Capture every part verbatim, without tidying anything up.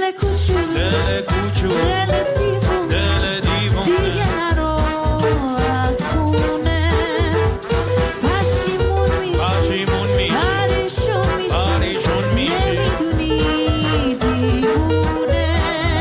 دل کوچولو دل کوچولو دل دیوونه دل دیوونه دیگه نرو از خونه پشیمون میشی پشیمون میشی پریشون میشی پریشون میشی نمیدونی دیوونه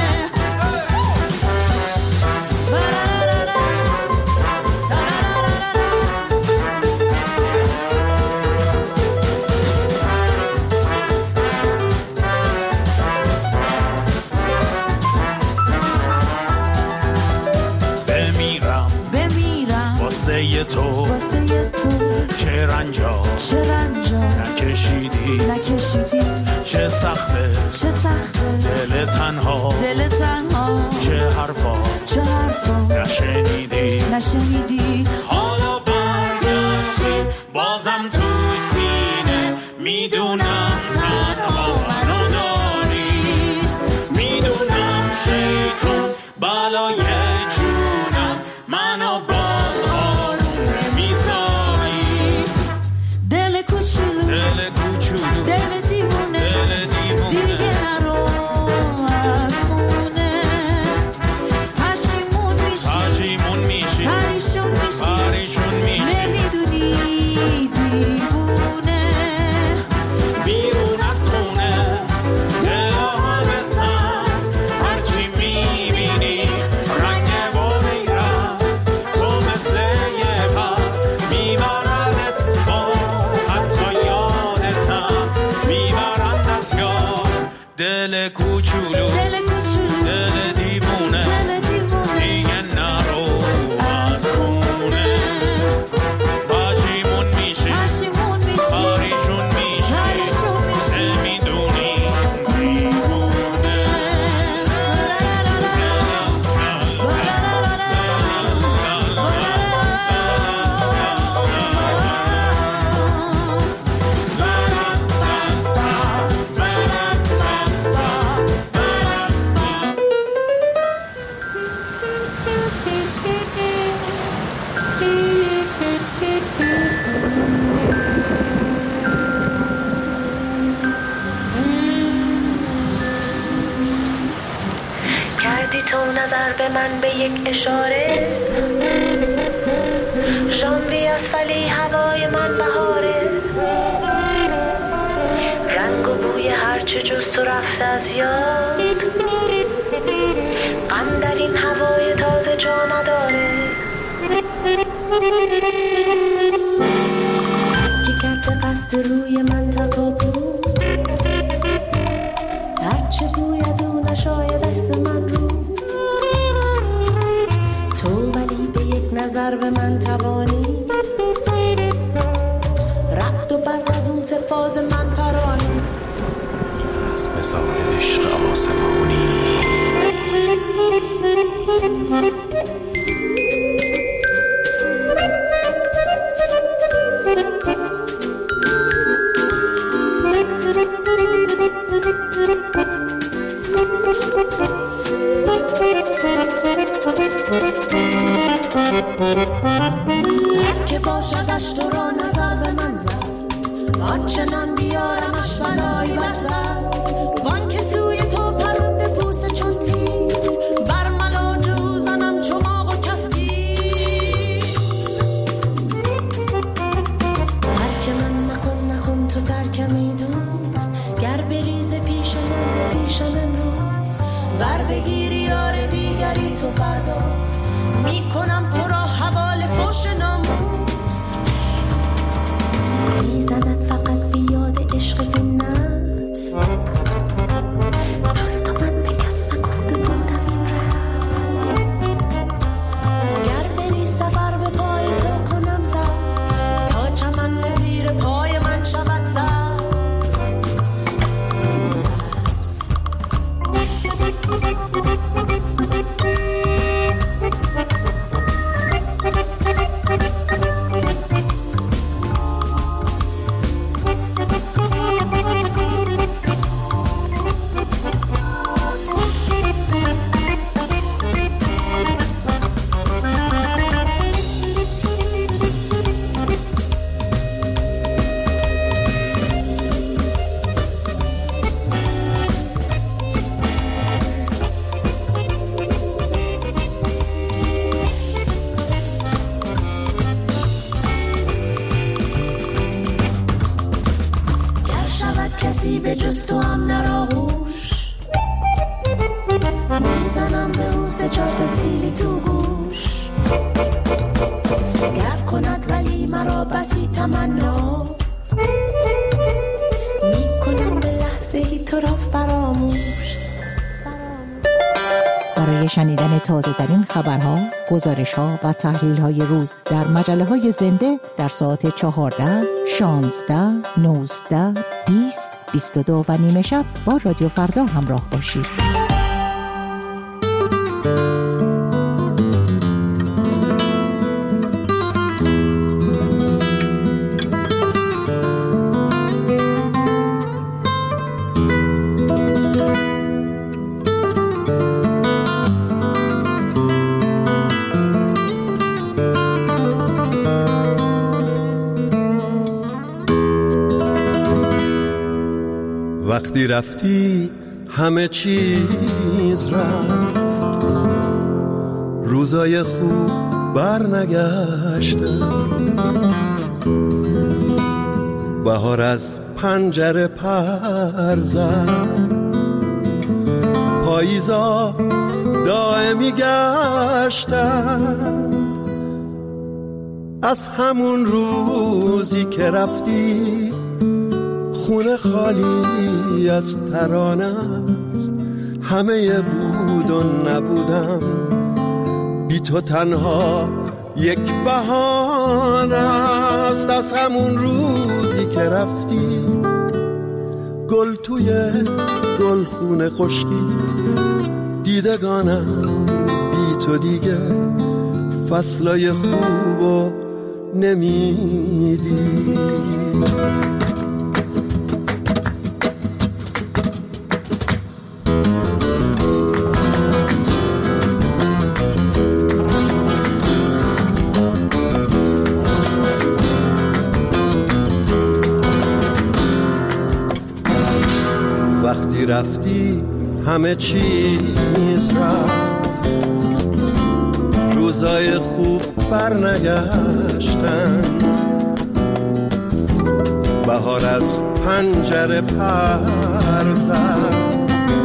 بمیرم بمیرم واسه تو واسه تو چه رنجا چه رنجا نکشیدی نکشیدی چه سخته چه سخته دل تنها دل تنها چه حرفا چه حرفا نشنیدی نشنیدی حالا برگشتی بازم تو سینه میدونم تنها منو داری میدونم شیطون بالای جونم منو باز آروم نمیذاری دل کوچولو دل کوچولو دل دیوونه دل دیوونه دیگه نرو از خونه پشیمون میشی پشیمون میشی پریشون میشی پریشون میشی نمیدونی دیوونه بیرون از خونه دل آهنستن هرچی میبینی رنگ و بیرم تو مثل یه پر میبردت با حتی یادتم میبرند از یاد دل کوچولو دل کوچولو دل دیوونه دل دیوونه دیگه نرو از خونه پشیمون میشی پشیمون میشی پریشون میشی پریشون میشی نمیدونی دیوونه کردی تو نظر به من به یک اشاره ژانوی است ولی هوای من بهاره رنگ و بوی هرچه جز تو رفته از یاد غم در این هوای تازه جا نداره که کرد قصد روی من تکاپو هرچه گوید او نشاید دست من رو تو ولی به یک نظر به من توانی رقد و برق از اون سفاز من پرانی از مثال عشق آسمانی هر که باشدش تو را نظر به من زد آنچنان بیارمش بلایی بر سر وان که سوی تو پرنده پوست چون تیر بر ملاج او زنم چماق و کفگیر ترک من نکن نکن تو ترکمی دوست گر بریز پیش من ز پیشم امروز ور بگیری یار دیگری تو فردا میکنم تو را حوال فوش ناموس میزند فقط بیاد عشقت نفس جز تو من به کس نگفته بودم این رقص گر بری سفر به پای تو کنم سر تا چمن به زیر پای من شود سبز سبز سه چهار تا سیلی تو گوش گر کند ولی مرا بسی تمنا میکنم به لحظه هی تو را فراموش. برای شنیدن تازه ترین خبرها، گزارش ها و تحلیل های روز در مجله های زنده در ساعت چهارده، شانزده، نوزده، بیست، بیست و دو و نیمه شب با رادیو فردا همراه باشید. وقتی رفتی همه چیز رفت، روزای خوب بر نگشتن، بهار از پنجره پر زد، پاییزا دائمی گشتن. از همون روزی که رفتی خونه خالی از ترانه است، همه بود و نبودم، بی تو تنها یک بهانه است. از همون روزی که رفتی گل توی گل خونه خشکید، دیدگانم بی تو دیگه فصلای خوبو نمیدی. وقتی رفتی همه چیز رفت، روزای خوب بر نگشتن، بهار از پنجره پر زد،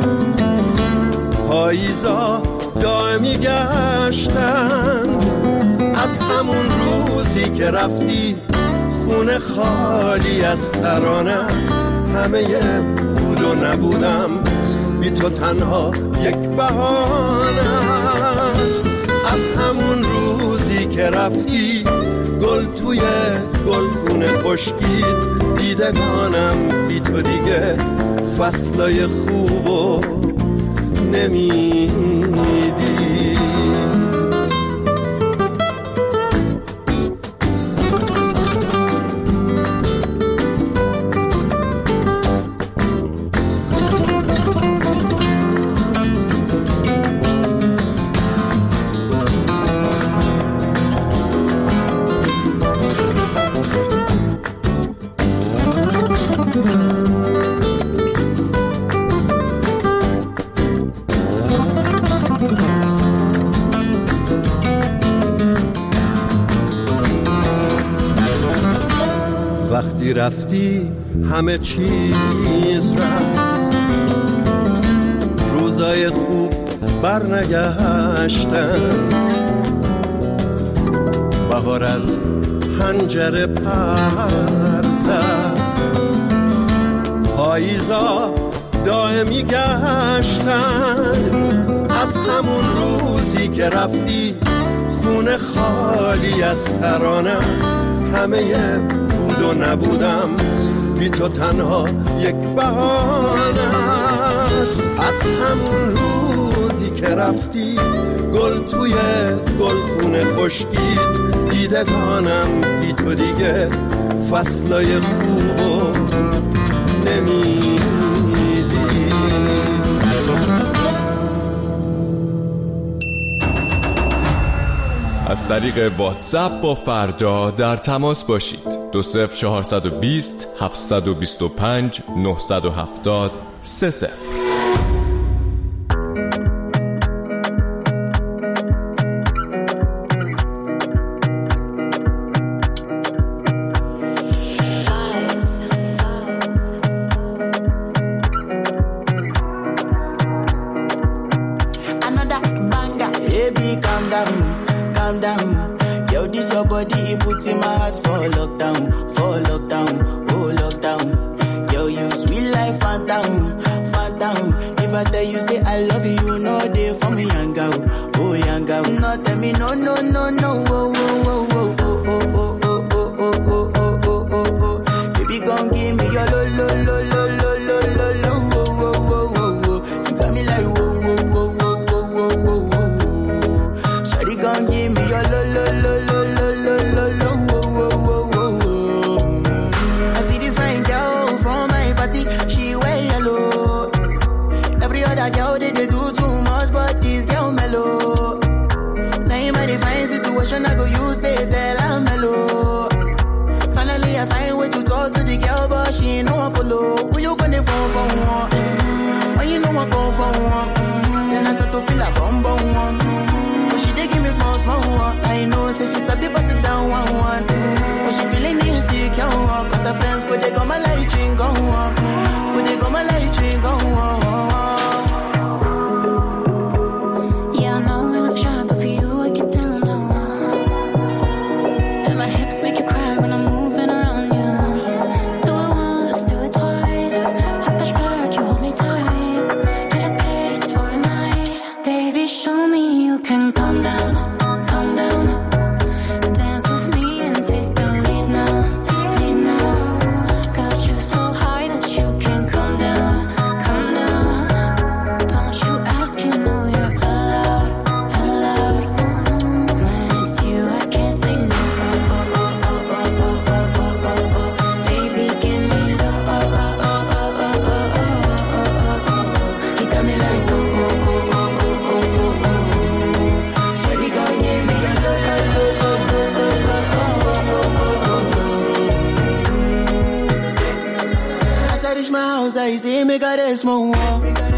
پاییزا دائمی گشتن. از همون روزی که رفتی خونه خالی از ترانه است، همه بود و نبودم، بی تو تنها یک بهانه است. از همون روزی که رفتی گل توی گل خونه خشکید، دیدگانم بی تو دیگه فصلای خوبو نمیدی. وقتی رفتی همه چیز رفت، روزای خوب بر نگشتن، بهار از پنجره پر زد، پاییزا دائمی گشتن. از همون روزی که رفتی خونه خالی از ترانه است، همه بود و نبودم، بی تو تنها یک بهانه است. از همون روزی که رفتی گل توی گل خونه خشکید، دیدگانم بی تو دیگه فصلای خوبو نمیدی. از طریق واتساپ با فردا در تماس باشید. دو صفر چهارصد و بیست هفتصد و بیست و پنج نهصد و هفتاد سه صفر. Another banger. Baby, calm down, calm down. Yo, this your body, it puts in my heart for lockdown, for lockdown, oh lockdown. Yo, you sweet life, phantom, phantom. If I tell you say I love you, you know they for me, young girl, oh young girl. No, tell me no, no, no, no, oh, oh, oh, oh, oh, oh, oh, oh, oh, oh, oh, oh, oh, oh. Baby, gon' give me your lo, lo, lo, lo, lo, lo, lo, lo, oh, oh, oh, oh, oh. You got me like whoa, whoa, whoa, whoa, whoa, whoa, whoa, whoa. Shawty gon' give me your lo, lo, lo, lo, lo, lo, lo, lo, oh, oh, oh, oh, oh. I see this fine girl from my party, she wear yellow. Every other girl they, they do too much, but this girl mellow. Now in my divine situation, I go use they tell I'm mellow. Finally I find way to talk to the girl, but she ain't no one follow. Who you gonna phone for one? Mm-hmm. When you know I come for one, mm-hmm. Then I start to feel a bum bum one. Mm-hmm. But she dey give me small small one. I know say she sabi pass it down one one. Mm-hmm. But she feeling insecure, cause her friends go they go my light ring go on. Go they go my light ring go on. Yeah, I know I look shy, but for you I get down low. And my hips make you cry when I'm moving around you. Do it once, do it twice. I push back, you hold me tight. Get a taste for a night. Baby, show me you can calm down, calm down. Dance with me and take the lead now, lead now. Got you so high that you can't calm down, calm down. Don't you ask, you know you're allowed, allowed. When it's you, I can't say no. Oh, oh, oh, oh, oh, oh, oh, oh, oh, oh. Baby, give me the oh, oh, oh, oh, oh, oh, oh, oh, oh. You got me like oh, oh, oh, oh, oh, oh, oh, oh. Shawty gon' give me a lo, lo, lo, lo, lo, lo, lo, oh, oh, oh, oh. As I reach my house, I see me got a small wall.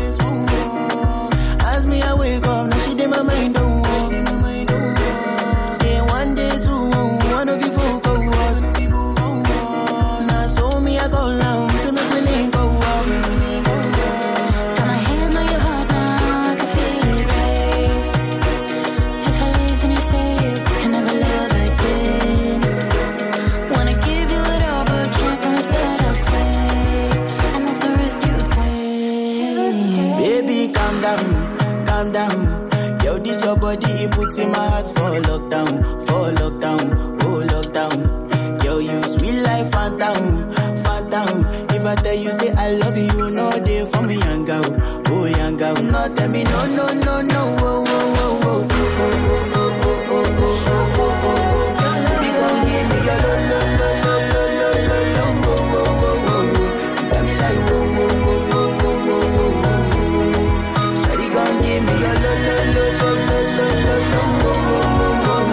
As me, I wake up, now she did my mind don't walk. Day one, day two, one of you folk go us. Now so me, I go down, so me we link go walk. Got my hand on your heart now, I can feel it race. If I leave, then you say you can never love again. Wanna give you it all, but can't promise that I'll stay. And that's a risk you take. Baby, calm down, calm down. Yo, this your body, it puts in my heart for lockdown, for lockdown, oh lockdown. Yo, you sweet life, phantom, phantom. If I tell you say I love you, you know they for me, young girl, oh young girl. No, tell me no, no, no, no, oh, oh, oh, oh, oh, oh, oh, oh, oh, oh, oh, oh, oh. Baby, come give me your lo, lo, lo, lo, lo, lo, lo, lo, oh, oh, oh, oh, oh. You got me like oh, oh, oh, oh, oh, oh, oh, oh. Shawty gon' give me your lo, lo, lo, lo, lo, lo, lo, lo, oh, oh, oh, oh, oh.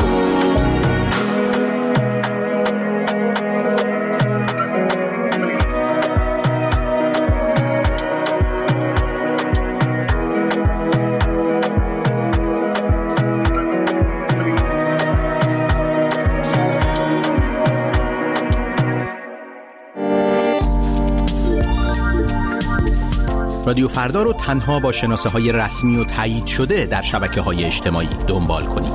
رادیو فردا رو تنها با شناسه های رسمی و تایید شده در شبکه های اجتماعی دنبال کنید.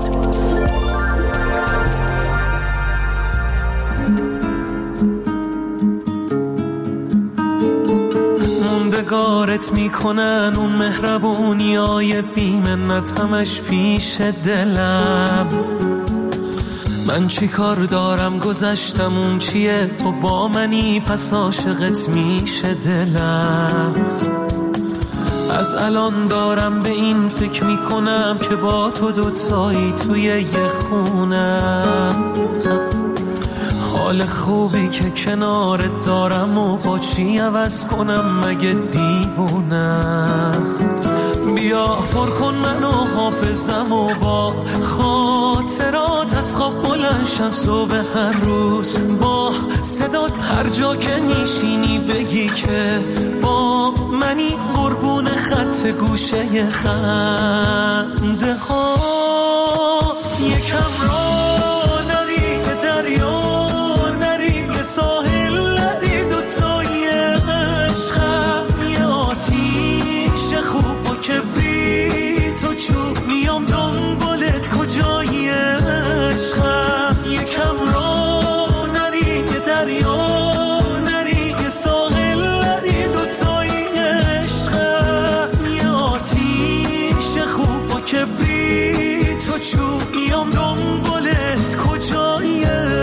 موندگارت میکنن اون مهربونیای بی‌منت همش پیش دلم. من چی کار دارم گذشتم اون چیه تو با منی پس عاشقت میشه دلم. از الان دارم به این فکر میکنم که با تو دوتایی توی یه خونم. حال خوبی که کنارت دارم و با چی عوض کنم مگه دیوونم. بیا پر کن منو حافظم و با خاطرات از خواب بلند شم صبح هر روز با صدات هر جا که میشینی بگی که با منی قربون خط گوشه خنده هات. یکم را نری به دریا نری به ساحل نری دوتای عشقم یه آتیش خوب و کبریت و چوب میام دنبال کبریت و چوبیام دنبالت کجایی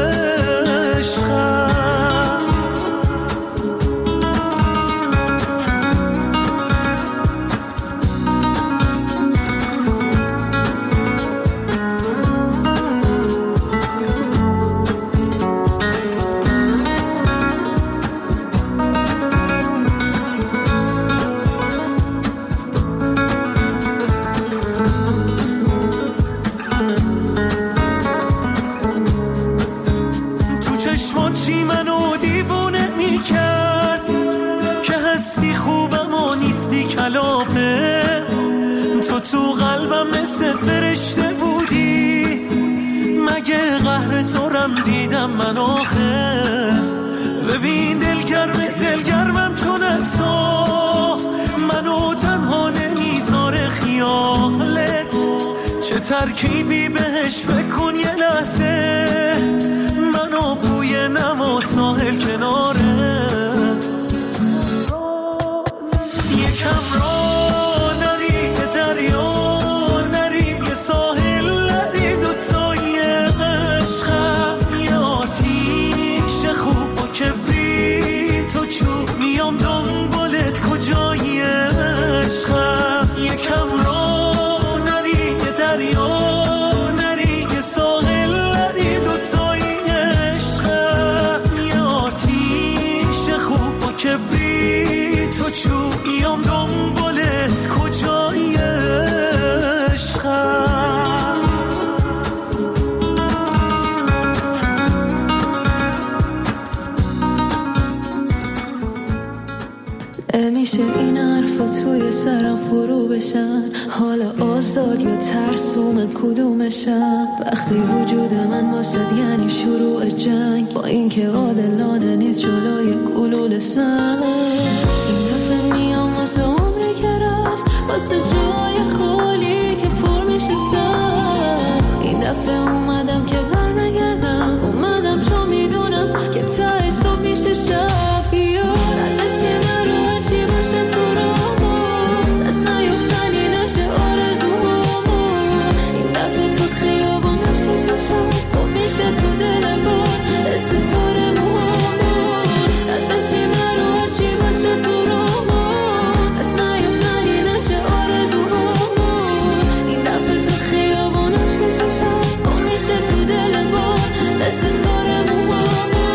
عشقم. تو قلبم مثل فرشته بودی، مگه قهر تو رم دیدم من آخه. ببین دلگرم دلگرمم چون تو منو تنها نمیذاره خیالت، چه ترکیبی بهش فکر کن یه لحظه، منو بوی نم و ساحل کناره. یکم را ساحل نریم دوتای عشقم، یه آتیش خوب با کبریت و چوب میام دنبالت کجایی عشقم. یکم را نریم یه دریا نریم یه ساحل نریم دوتای عشقم، یه آتیش خوب با کبریت و چوب میام دنبالت کجایی عشقم. میشه این حرفا توی سرم فرو بشن، حالا آزاد یا ترسوم کدومشم. وقتی وجود من واسد یعنی شروع جنگ، با اینکه عادلانه نیست جلوی گلوله سنگ. این دفعه میام واسه عمری که رفت، واسه جای خالی که پر میشه سخت. این دفعه اومدم که بر نگردم، اومدم چون میدونم که ته صبح میشه شب. ردشی من رو هرچی باشه تو رامون، دست نیفتنی نشه آرزومون. این دفعه تو خیابانش کش نشد، گم میشه تو دل بار ستاره موامون. ردشی من رو هرچی باشه تو رامون، دست نیفتنی نشه آرزومون. این دفعه تو خیابانش کش نشد، گم میشه تو دل بار ستاره موامون.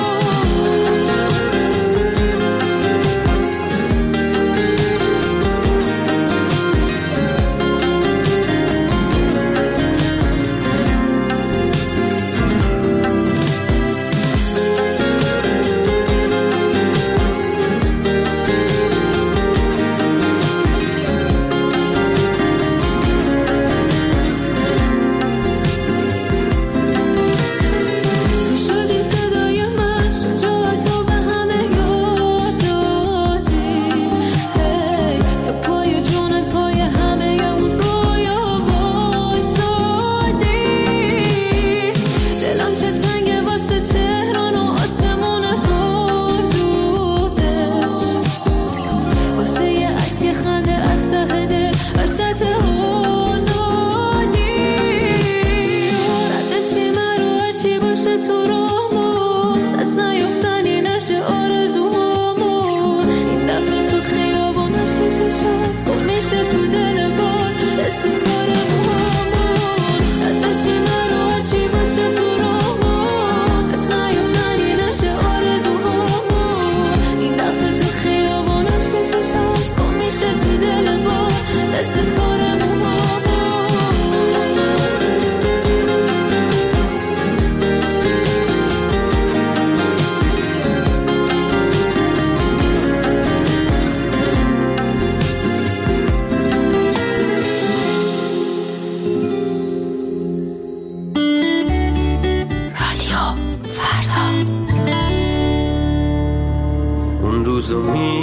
روزو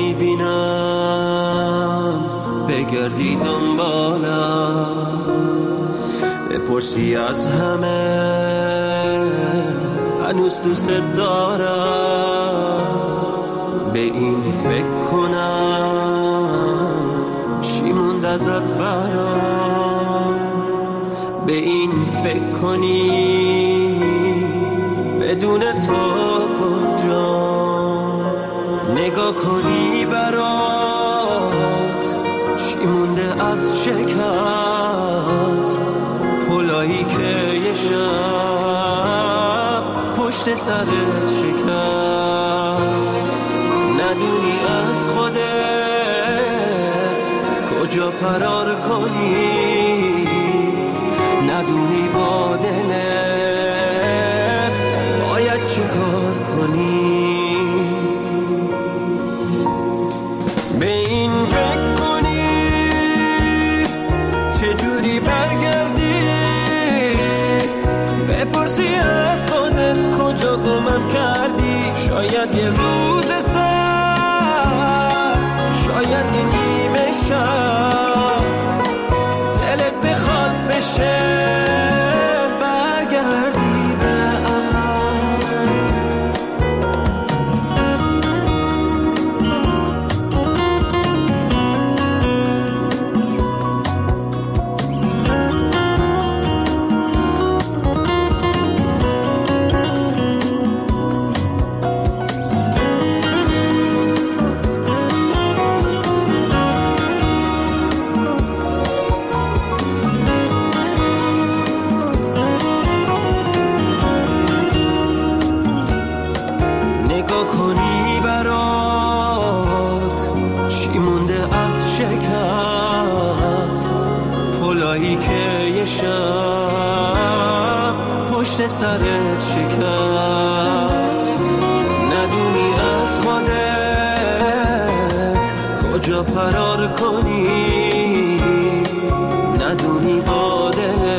میبینم بگردی دنبالم، بپرسی از همه هنوز دوست دارم. به این فکر کنم چی موند ازت برام، به این فکر کنی بدون تو کجا، نگاه کنی برات چی مونده از شکست، پلایی که یه شب پشت سرت شکست. ندونی از خودت کجا فرار کنی، ندونی با دلت باید چه کار کنی. به این فکر کنی چجوری برگردی، بپرسی از خودت کجا گمم کردی. شاید یه روز سر، شاید یه نیمه شب دلت بخواد بشه برگردی به سرت شکست. ندونی از خودت کجا فرار کنی، ندونی با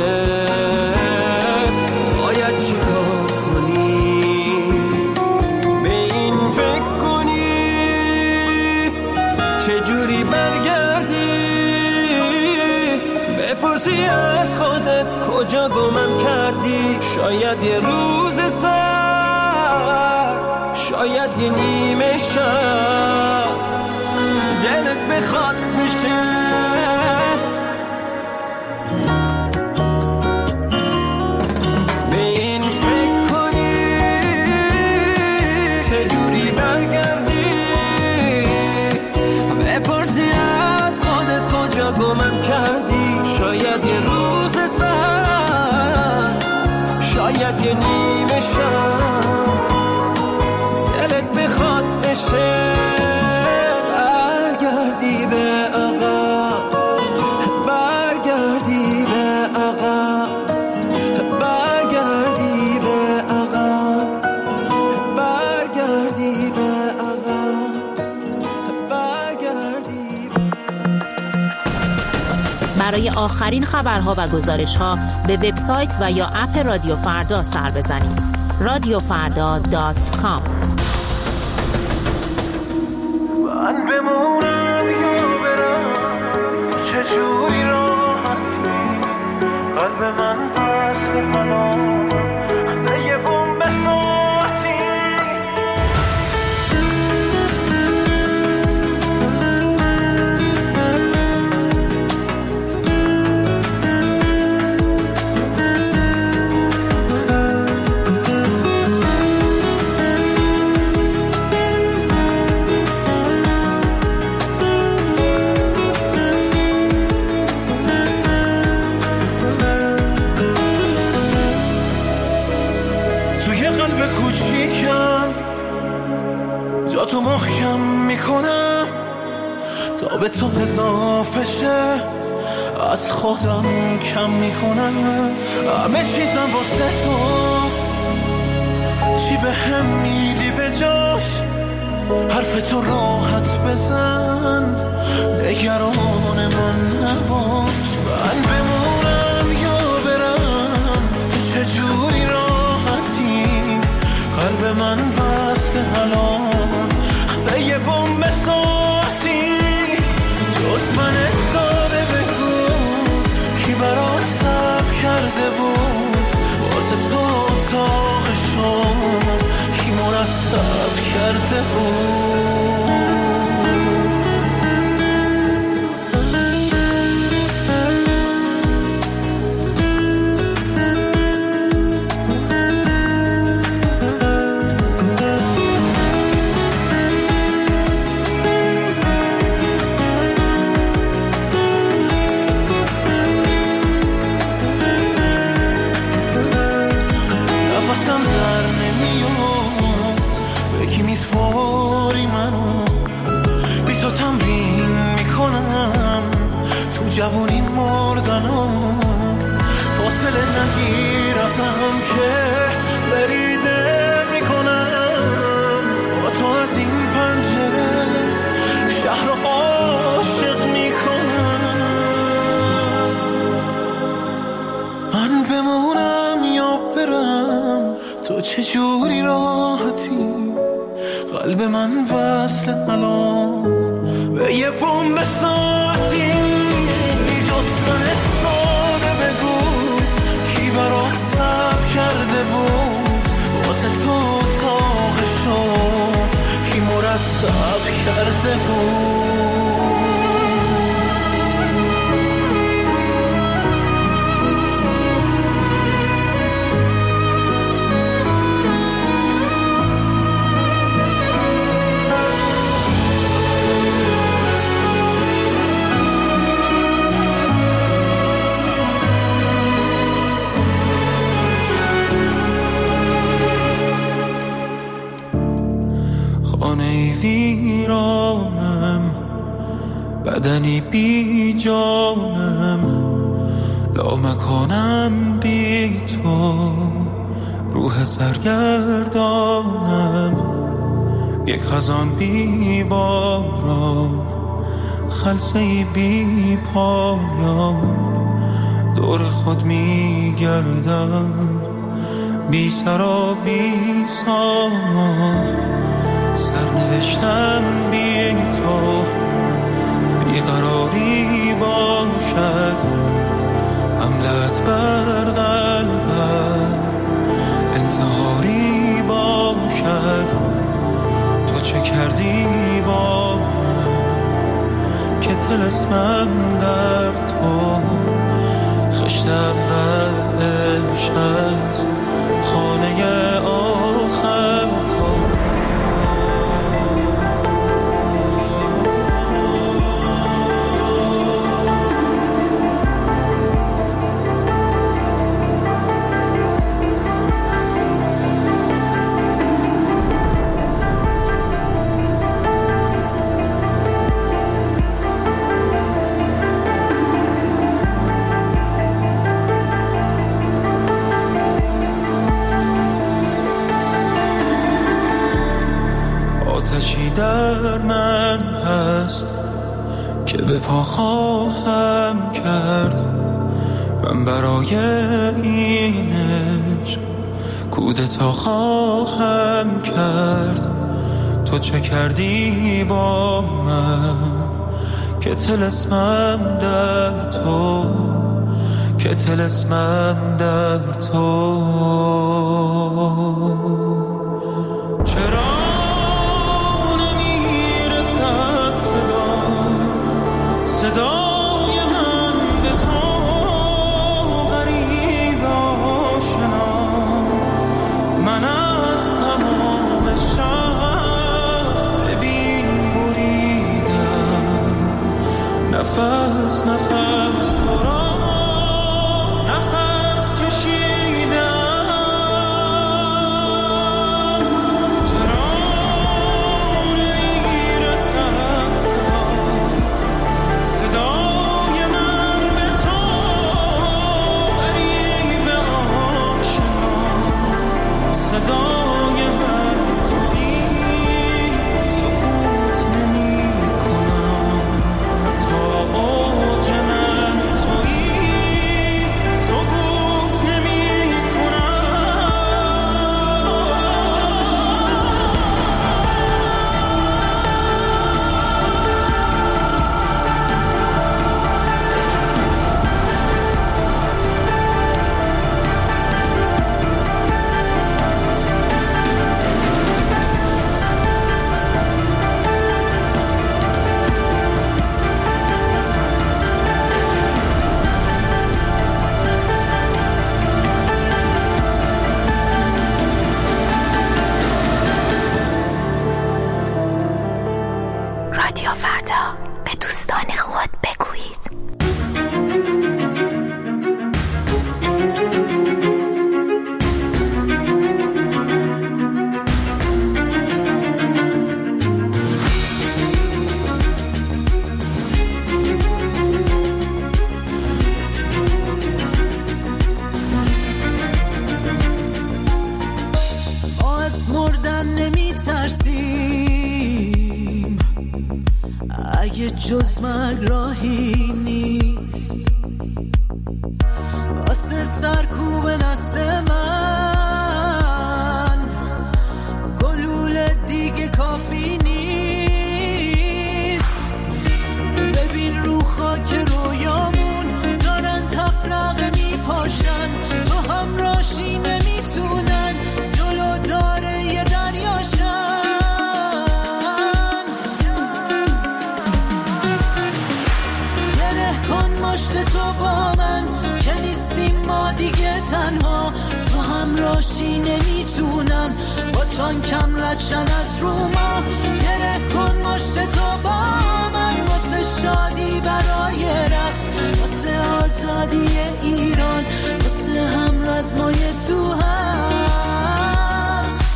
دلت باید چی کار کنی. به این فکر کنی چجوری برگردی، بپرسی از خودت کجا گمم کردی. شاید یه روز سر، شاید یه نیمه شب دلت بخواد بشه به این فکر کنی چجوری برگردی، بپرسی از خودت کجا گمم کردی. شاید یه روز سر، شاید یه نیمه شب دلت بخواد بشه برگردی به عقب، برگردی به عقب، برگردی به عقب، برگردی به عقب، برگردی. برای آخرین خبرها و گزارش‌ها به وبسایت و یا اپ رادیو فردا سر بزنید. رادیو فردا دات کام. من بمونم یا برم، چجوری راحتی، قلب من وصل منو به یه بوم ساعتی. تو محکم میکنم تا به تو اضافه شه، از خودم کم میکنم همه چیزم واسه تو. چی به هم میدی به جاش، حرف تو راحت بزن، نگران من نباش. من بمونم یا برم، تو چجوری راحتی، قلب من وصل الان به یه بوم ساعتی. جز من ساده بگو کی برات صبر کرده بود، واسه تو اتاق شام کی مرتب کرده بود. منو فاصله نگیر ازم که بریده میکنم با تو از این پنجره شهر رو عاشق میکنم. من بمونم یا برم تو چجوری راحتی قلب من وصل الان به یه بمب ساعتی جسمه ساده بگو کی برات صبر کرده بود واسه تو اتاقشو کی مرتب کرده بود. خانه ویرانم بدنی بی جانم لامکانم بی تو روح سرگردانم یک خزان بی باران خلسه بی پایان دور خود می گردم بی سر و بی سامان سرنوشتم بی تو بیقراری باشد حملت بر قلبم انتحاری باشد تو چه کردی با من که طلسمم در تو خشت اول عشق است خانه آخر تو. آتشی در من هست که به پا خواهم کرد من برای این عشق کودتا خواهم کرد تو چه کردی با من که طلسمم در تو که طلسمم در تو. چرا صدای من به تو غریب آشنا من از تمام شهر ببین بریدم نفس نفس تو را نفس کشیدم جز مرگ راهی نیست واسه سرکوب نسل من گلوله دیگه کافی نیست ببین رو خاک رویامون دارن تفرقه میپاشن تو هم راشی نمیتونن جلو داره یه دریاشن گره کن مشت تو با من که نیستیم ما دیگه تنها تو هم راشی نمیتونن با تانکم ردشن از رو ما گره کن مشت تو با من واسه شادی برای رقص واسه آزادی ایران واسه هم رزمای تو هست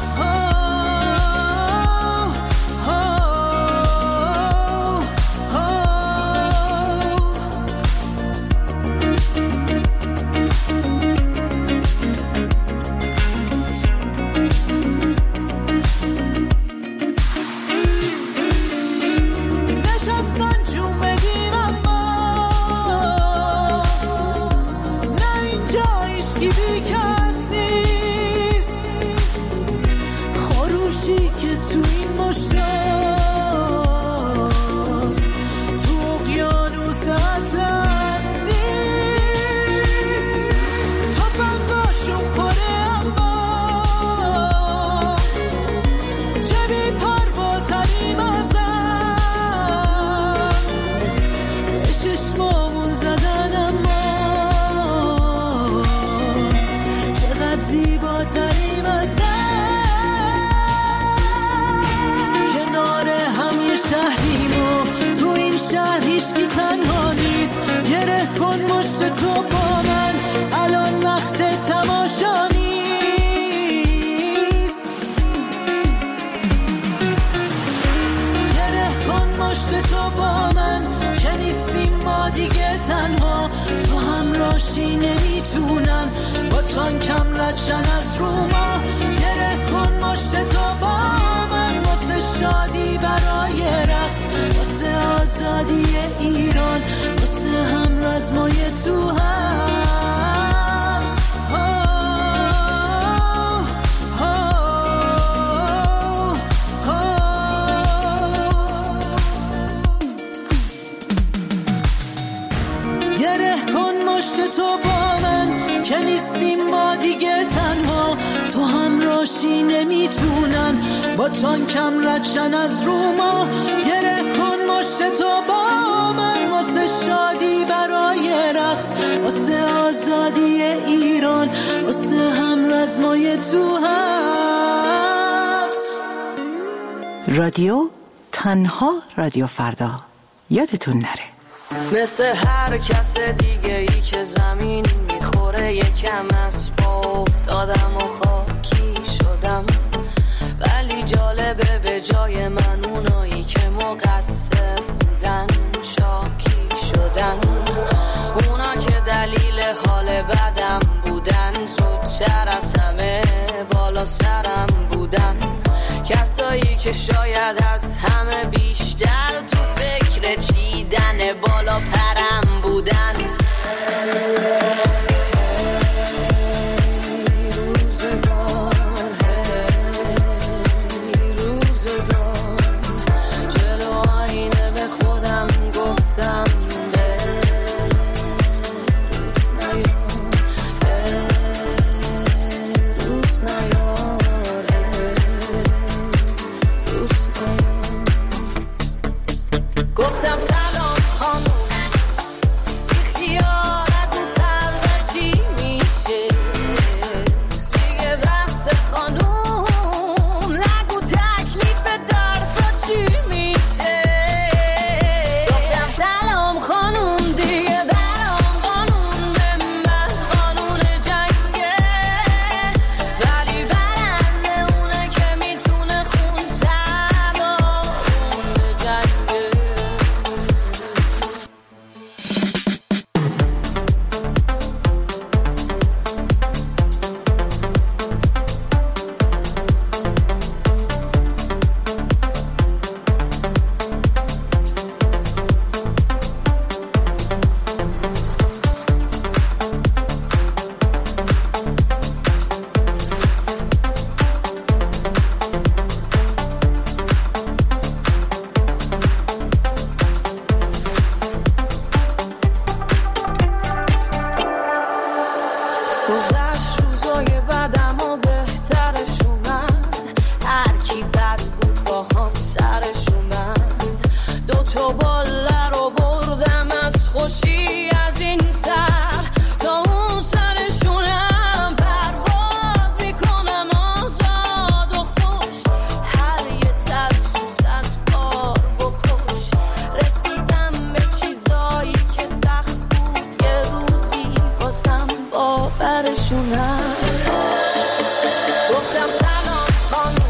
هیچکی تنها نیست گره کن مشت تو با من الان وقت تماشا نیست گره کن مشت تو با من که نیستیم ما دیگه تنها تو هم راشی نمیتونن با تانکم ردشن از رو ما گره کن مشت تو با من واسه شادی برای رقص واسه آزادی ایران واسه هم رزمای تو هست گره کن مشت تو با من که نیستیم ما دیگه تنها تو هم راشی نمیتونن با تانکم ردشن از رو ما گره کن مشت تو با من واسه شادی برای رقص واسه آزادی ایران واسه هم رزمای تو حبس رادیو تنها رادیو فردا یادتون نره مثل هر کس دیگه ای که زمین میخوره یکم از پا افتادم و خاکی شدم ولی جالبه به جای من اونایی که مقصر بودن شاکی شدن اونا که دلیل حال بدم بودن زودتر از همه بالا سرم بودن کسایی که شاید از همه بیشتر تو فکر چیدن بالا پرم بودن گفتم سلام خانم بی خیالت سرشونم. گفتم سلام خانم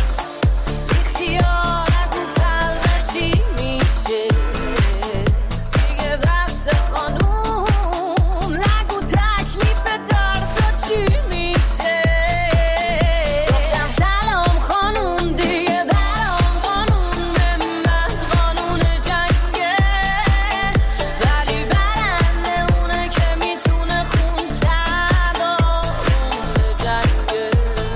بیخیال نگو فرق چی میشه دیگه بس خانم نگو تکلیف درد چی میشه. گفتم سلام خانم دیگه برام قانون من قانون جنگه ولی برنده اونه که میتونه خون سلام جنگه.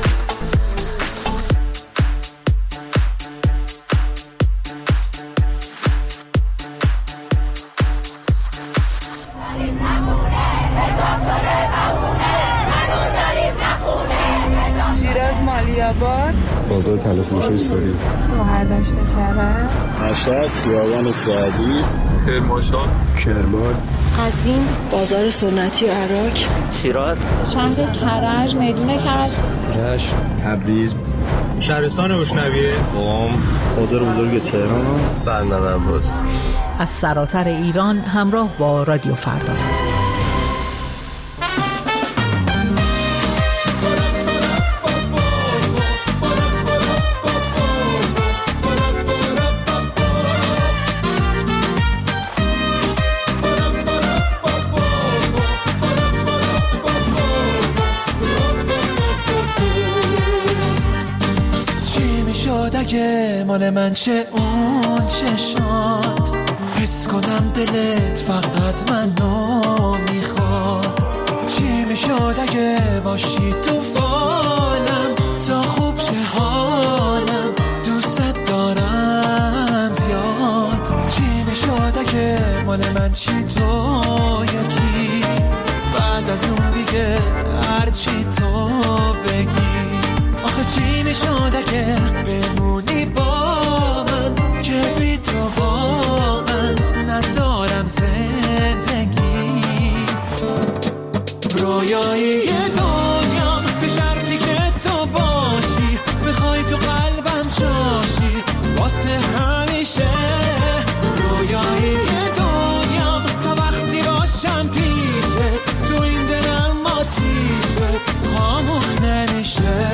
شیراز مالیاباد بازار تلفروشی سوری گوهردشت کرد مشهد خیابان سعدی کرمانشاه کرمان قزوین بازار سنتی عراق شیراز شهر کرج میدون کرج رشت تبریز شهرستان روشنویه قم بازار بزرگ تهران بندر عباس. از سراسر ایران همراه با رادیو فردا. چی میشد اگه مال من چه اون چشات حس کنم دلت فقط منو میخواد. چی میشد اگه باشی تو فالم تا خوب شه حالم دوست دارم زیاد. چی میشد اگه مال من چی تو یکی بعد از اون دیگه هرچی تو بگی. آخه چی میشد اگه بمونی با من که بی تو واقعا ندارم زندگی. رویایی دنیا به شرطی که تو باشی بخوای تو قلبم جاشی واسه همیشه. رویایی دنیا تا وقتی باشم پیشت تو این دلم آتیشت خاموش نمیشه.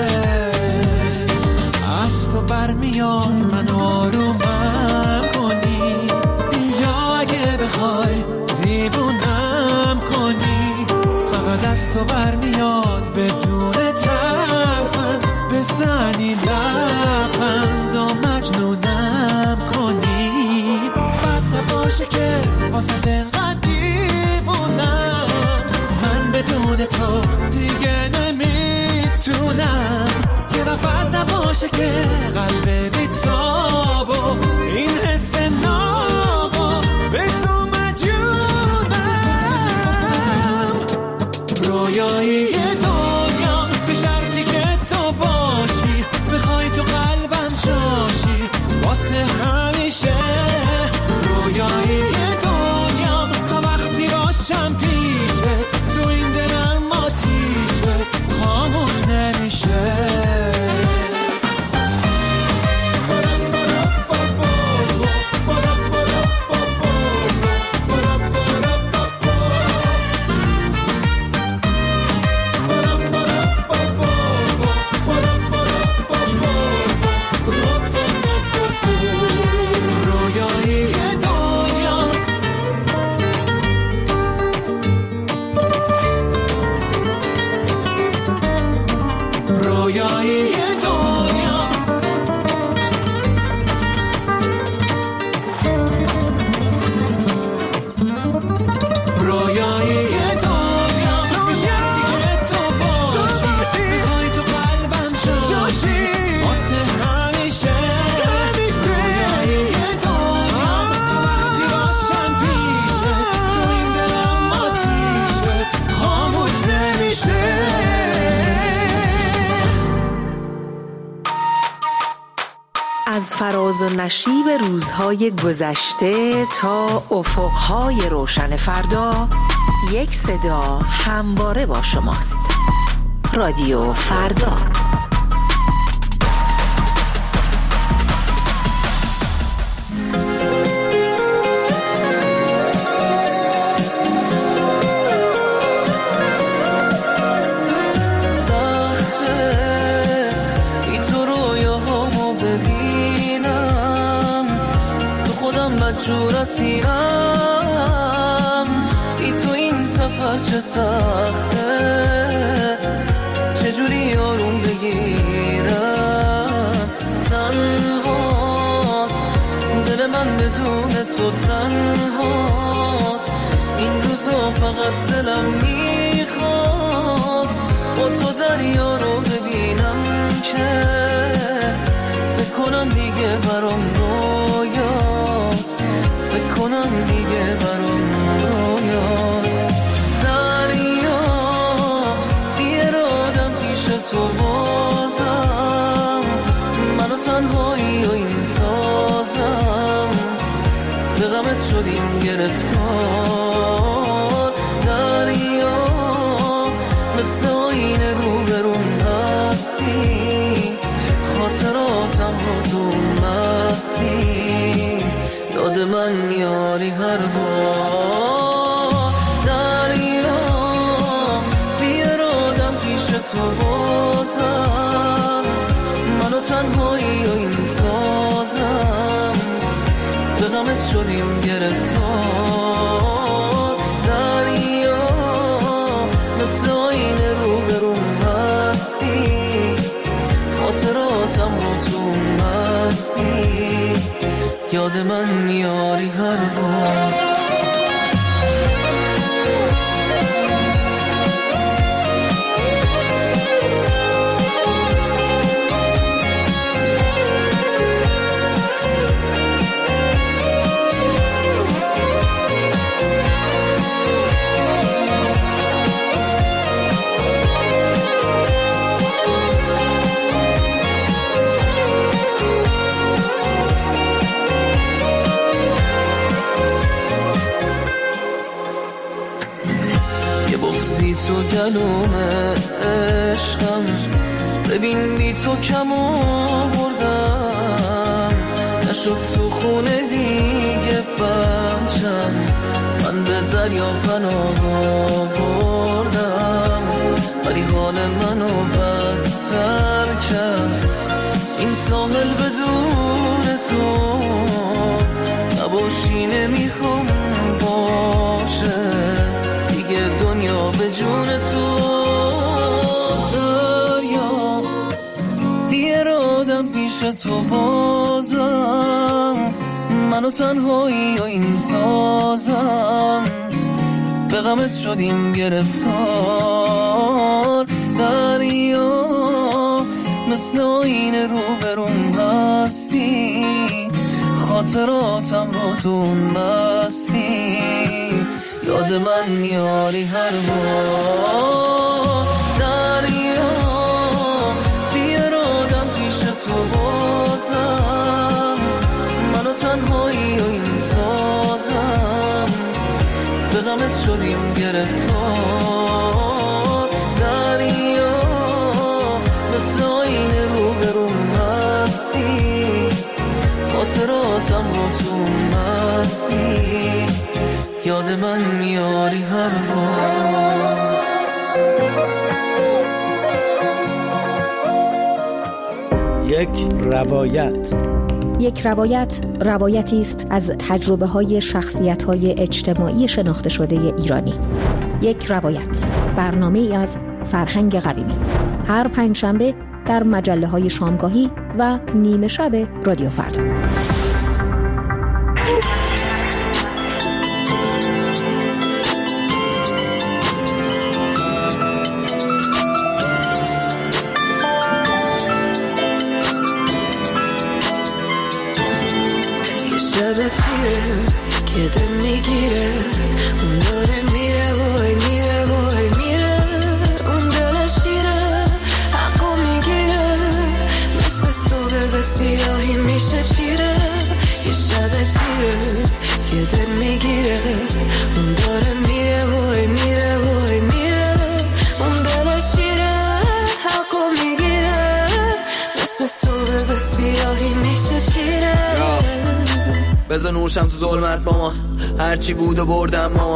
از تو برمیاد منو آرومم کنی یا اگه بخوای دیوونم کنی. فقط از تو برمیاد بدون ترفند بزنی لبخند و مجنونم کنی. بد نباشه که واسه دنقدر دیوونم من بدون تو دیگه نمیتونم. یه وقت بد نباشه که قلب بیتاب و این حس نابا به تو مجنونم. رویایی دنیا به شرطی که تو باشی بخوای تو قلبم جاشی واسه همیشه. رویایی دنیا تا وقتی باشم پیشت تو این دلم آتیشت خاموش نمیشه. از فراز و نشیب روزهای گذشته تا افقهای روشن فردا یک صدا همواره با شماست. رادیو فردا. سخته، چجوری آروم بگیرم؟ تنهاست دل من بدون تو، تنهاست این روزا فقط دلم میخواست با تو دریا رو ببینم که فکر کنم دیگه برام رویاست، فکر کنم دیگه برام رویاست. دریا بیارادم پیش تو بازم، منو تنهایی و این سازم، به غمت شدیم گرفتار. دریا مثل آینه رو برون هستی، خاطراتم رو تو مستی، یاد من میاری هر بار. دریا بیارادم پیش تو بازم، منو تنهایی و این سازم، به غمت شدیم گرفتار. دریا مثل آینه رو برون هستی، خاطراتم رو تو مستی، یاد من میاری هر بار. تو گلوم عشقم، ببین بی تو کم آوردم، نشد تو خونه دیگه بچم، من به دریا پناه آوردم، ولی حال منو بدتر کرد این ساحل بدون تو، نباشی نمیخوام باشه دیگه دنیا به جون تو. دریا بیارادم پیش تو بازم، منو تنهایی و این سازم، به غمت شدیم گرفتار. دریا مثل آینه رو برون هستی، خاطراتم رو تو مستی، یاد من میاری هر بار. دریا بیارادم پیش تو بازم، منو تنهایی و این سازم، به غمت شدیم گرفتار. دریا مثل آینه رو برون هستی، خاطراتم رو تو مستی، یاد من میاری هر بار. یک روایت. یک روایت روایتی است از تجربه های شخصیت های اجتماعی شناخته شده ایرانی. یک روایت، برنامه ای از فرهنگ قویمی، هر پنجشنبه در مجله های شامگاهی و نیمه شب رادیو فردا. شب تیره که دل میگیره، اون داره میره وای میره وای میره، اون دل شیره حقو میگیره، مثل صبح به سیاهی میشه چیره. یه شب تیره که دل میگیره، اون داره میره وای میره وای میره، اون دل شیره حقو میگیره، مثل صبح به سیاهی میشه چیره. بزن نورشم تو ظلمت مامان، هرچی بود و بردم مامان،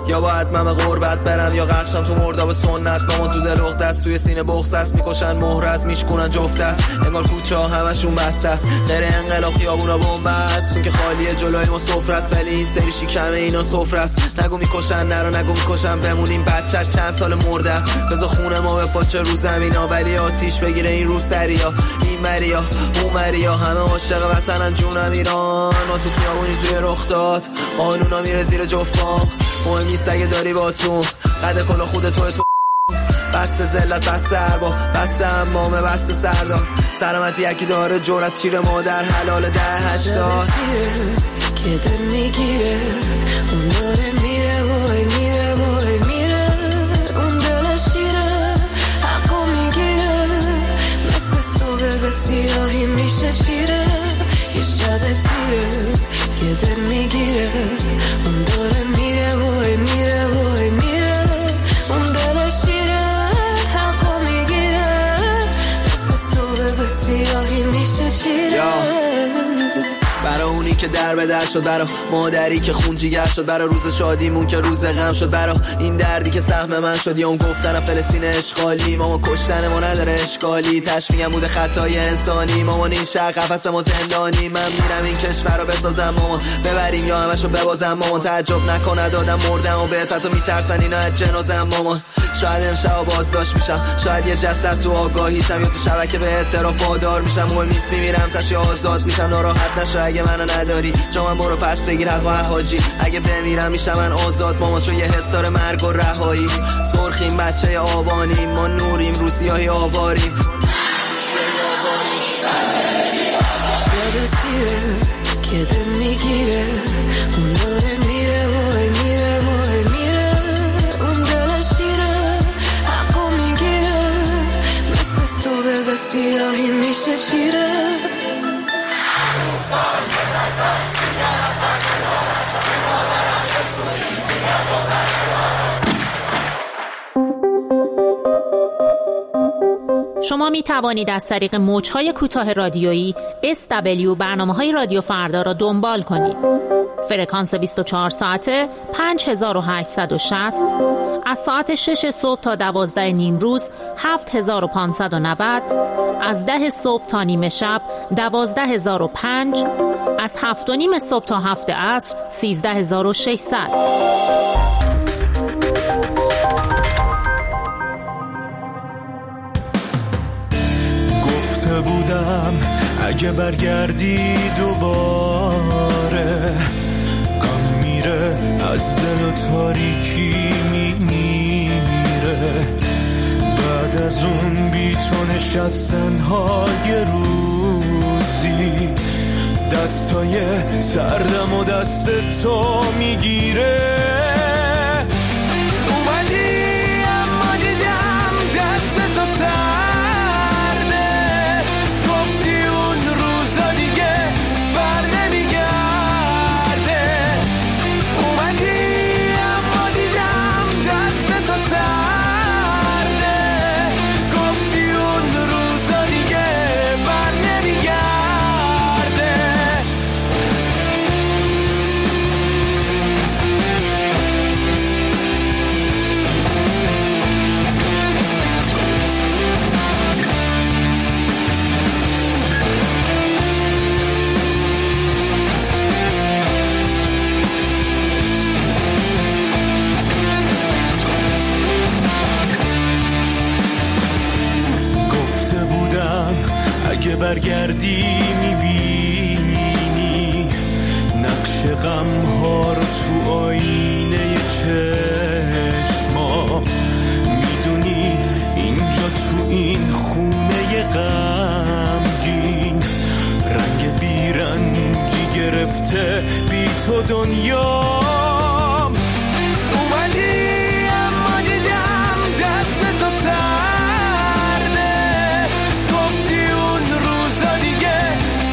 یا باید من به غربت برم یا غرقشم تو مرداب سنت. مامان تو دل اخت است، توی سینه بغض است، میکشن مهر است، میشکنن جفت است، انگار کوچه ها همشون بسته است. غیر انقلاب خیابونا بمب است، چون که خالیه جلوی ما سفره است، ولی این سری شکم اینا سفره است. نگو میکشن نرو نگو میکشن بمونیم، بچه‌ش چند سال مرده است. بذار خونه ما به پاچه رو زمینا، ولی آتیش بگیره این رو سریا. این مریا اون مریا همه عاشق وطنن جونم ایران. ما تو خیابونی توی رخ داد، قانونا میره زیر جفام. مهم نیست اگه داری با تو قد کلا خود توی تو. بست زلت بست اربا بست امامه بست سردار. سلامتی یکی داره جورت چیره مادر حلال ده هشتاد. که دل میگیره اون داره میره وای میره وای میره. اون دل شیره حقو میگیره، مثل صبح به سیاهی میشه چیره. یه شب تیره که دل میگیره اون داره میره وای میره وای میره. اون دل شیره حقو میگیره، مثل صبح به سیاهی میشه چیره. برا اونی که در به در شد، برا مادری که خون جیگر شد، برا روز شادیمون که روز غم شد، برا این دردی که سهم من شد. یا اون گفتن فلسطین اشغالی، ماما کشتن ما نداره اشکالی، تش میگم بوده خطای انسانی. مامان این شهر قفس ما زندانی، من میرم این کشور رو بسازم مامان، ببریم یا همشو ببازم مامان. تعجب نکنه دادم مردم و بهت تو میترسن اینا از جنازم مامان. شاید امشب بازداشت میشم، شاید یه جسد تو آگاهیشم، یا تو شبکه به اعتراف وادار میشم. مهم نیست میمیرم تش آزاد میشم، ناراحت نشو اگه منو نداری جا من برو پس بگیر حق و حاجی. اگه بمیرم میشم من آزاد مامان، چون یه حس داره مرگ و رهایی. سرخیم بچه آبانیم، ما نوریم رو سیاهی آواریم. شب تیره که دل میگیره اون داره میره وای میره وای میره. اون دل شیره حقو میگیره، مثل صبح به سیاهی میشه چیره. شما می توانید از طریق موج‌های کوتاه رادیویی اس دبلیو برنامه‌های رادیو فردا را دنبال کنید. فرکانس بیست و چهار ساعته پنج هزار و هشتصد و شصت، از ساعت شش صبح تا دوازده نیم روز هفت هزار و پانصد و نود، از ده صبح تا نیمه شب دوازده هزار و پنج، از هفت و نیم صبح تا هفت عصر سیزده هزار و ششصد. گفته بودم اگه برگردی دوباره غم میره از دل و تاریکی میمیره. بعد از اون بی تو نشستن ها یه روزی دستای سردم و دست تو میگیره. اومدی اما دیدم دست تو سر اگه برگردی میبینی نقش غم ها رو تو آینه چشما. میدونی اینجا تو این خونه غمگین رنگ بیرنگی گرفته بی تو دنیام. اومدی اما دیدم دست تو سر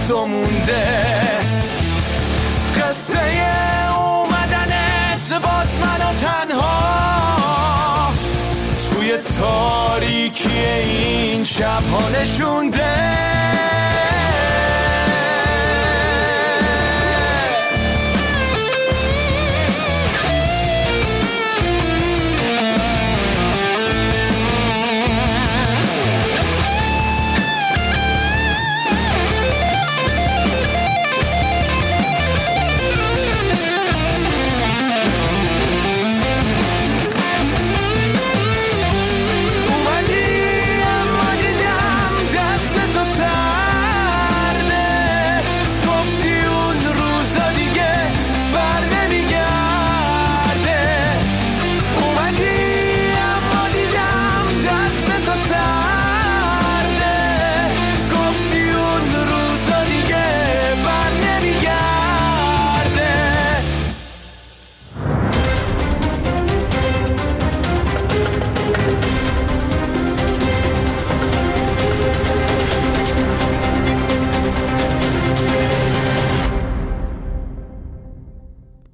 تو مونده، قصه اومدنت باز منو تنها توی تاریکی این شب ها نشونده.